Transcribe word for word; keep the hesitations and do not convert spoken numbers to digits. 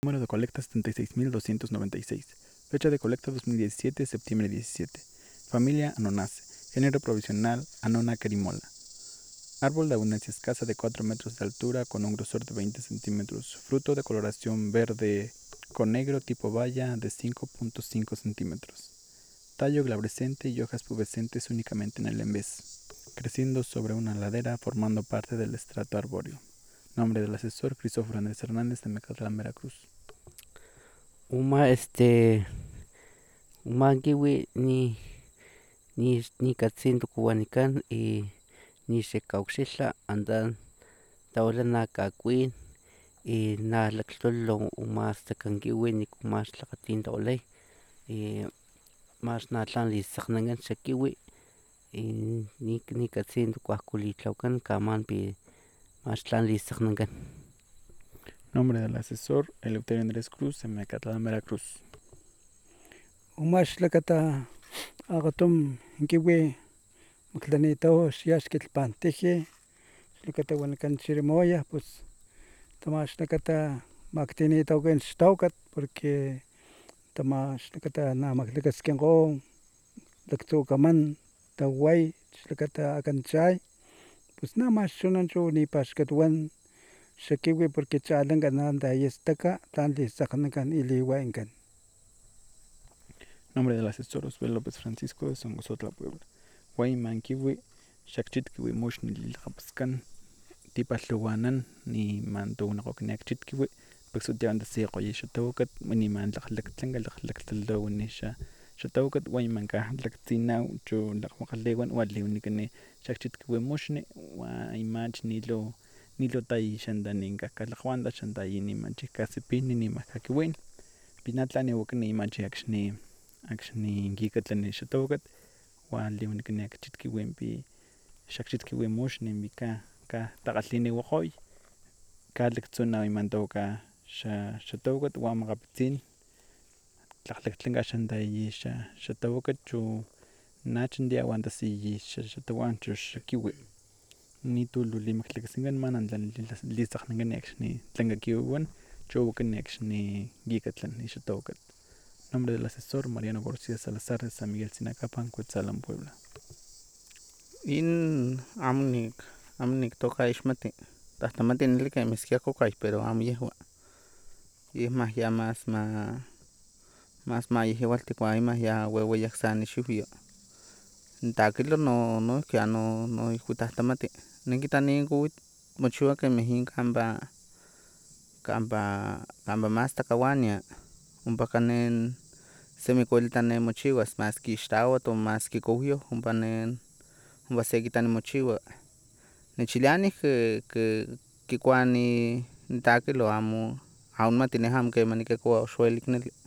Número de colecta setenta y seis mil doscientos noventa y seis. Fecha de colecta dos mil diecisiete, septiembre diecisiete. Familia Anonace. Género provisional Anona querimola. Árbol de abundancia escasa de cuatro metros de altura con un grosor de veinte centímetros. Fruto de coloración verde con negro tipo baya de cinco punto cinco centímetros. Tallo glabrescente y hojas pubescentes únicamente en el embés, creciendo sobre una ladera formando parte del estrato arbóreo. Nombre del asesor: Crisóforo Andrés Hernández, de Mecatlán, Veracruz. Uma este uma kiwi ni ni ni katsinto kuanikan y ni xekauxila andan tawla na kakuin y na laklolo umas takankiwi ni kumas lakatin tawlay y mas na tlan lisaknangan xa kiwi y ni ni katsinto kuajkulitlaukan kaman pi mas tlan lisaknankan. Nombre del asesor: Eleuterio Andrés Cruz, de Mecatlán, Veracruz. Umax lakata agatum kiwi muklanito xiaxkil panteje lakata wanakan chirimoya pues tamax lakata maktinito ken xtawkat porque tamax lakata namaklakaskinko laktsukaman taway xlakata akan chay pues namax chunan chu nipax katuwan xa kiwi porque chalanka nantayastaka tlan lisakgnankan y liwayankan. Nombre del asesor: Osvaldo López Francisco, de Songosotla, Puebla. Guayman kiwi xakchit kiwi mux nililakapaskan tipalhuanan ni mantuwnakokniak kiwi paksutiawan tasiqoyi xatawakat niman tlakglaktlanka tlakglaktlalowani xa xatawakat guayman kajtlaktsinaw chu lakgmakgalewan ualiwnikani xakchit kiwi muxni wa imach nilo nilo tayi xantanin kajkalakgwan xantayi niman chijkasipini niman kakiwin pina tlaniwakani imachi akxni akxni kikatlani xatawakat wa liwnikani akchit kiwinpi xakchit kiwi muxni ka katakgalhiniwakgoy kalaktsunaw iman tawaka xa xatawakat wa makgapitsin tlakglaktlanka xantayi xa xatawakat chu nachantiawan tasiyi xatawan chu xa kiwi nitu lu limaklakaskinkan manan tlan lisakgnankani akxni tlanka kiwiwan chu wakani akxni kikatlan xatawakat. Nombre del asesor: Mariano García Salazar, de San Miguel Tzinakapan, Cuetzalan, Puebla. In amo nik amo niktoka ixmati tahtamati nili kemiskia kokay pero amo yehua yeh mahya mas ma mas mayehyewaltik ua imah ya weweyak san xiwyo takilo no noihki ano noihki tahtamati nikita nin kuawitl mochiwa kemih in kampa kampa kampa mas takawania ompaka nen semi kuelita nen mochiwas maski ixtawatl o maski kowyoh ompa nen ompa sekita nimochiwa nechilia ke ke kikua ni takilo amo amo nimati neh amo kema nikikoua ox uelik neli.